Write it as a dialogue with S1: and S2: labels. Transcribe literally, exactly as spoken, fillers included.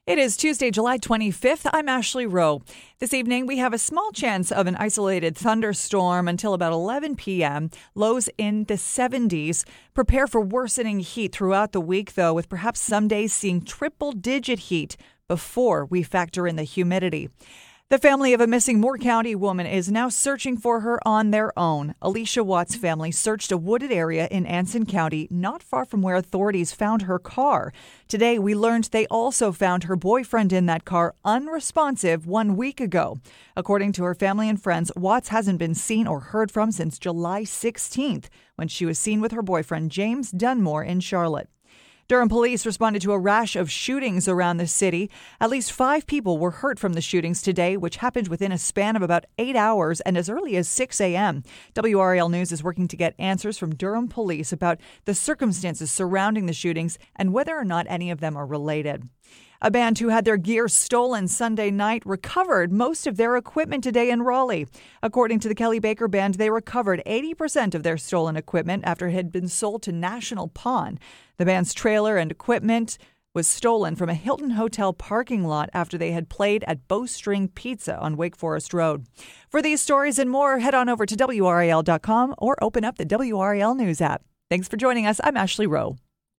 S1: It is Tuesday, July twenty-fifth. I'm Ashley Rowe. This evening, we have a small chance of an isolated thunderstorm until about eleven p.m. Lows in the seventies. Prepare for worsening heat throughout the week, though, with perhaps some days seeing triple-digit heat before we factor in the humidity. The family of a missing Moore County woman is now searching for her on their own. Alicia Watt's family searched a wooded area in Anson County, not far from where authorities found her car. Today, we learned they also found her boyfriend in that car unresponsive one week ago. According to her family and friends, Watts hasn't been seen or heard from since July sixteenth, when she was seen with her boyfriend James Dunmore in Charlotte. Durham police responded to a rash of shootings around the city. At least five people were hurt from the shootings today, which happened within a span of about eight hours and as early as six a.m. W R A L News is working to get answers from Durham police about the circumstances surrounding the shootings and whether or not any of them are related. A band who had their gear stolen Sunday night recovered most of their equipment today in Raleigh. According to the Kelly Baker Band, they recovered eighty percent of their stolen equipment after it had been sold to National Pawn. The band's trailer and equipment was stolen from a Hilton Hotel parking lot after they had played at Bowstring Pizza on Wake Forest Road. For these stories and more, head on over to W R A L dot com or open up the W R A L News app. Thanks for joining us. I'm Ashley Rowe.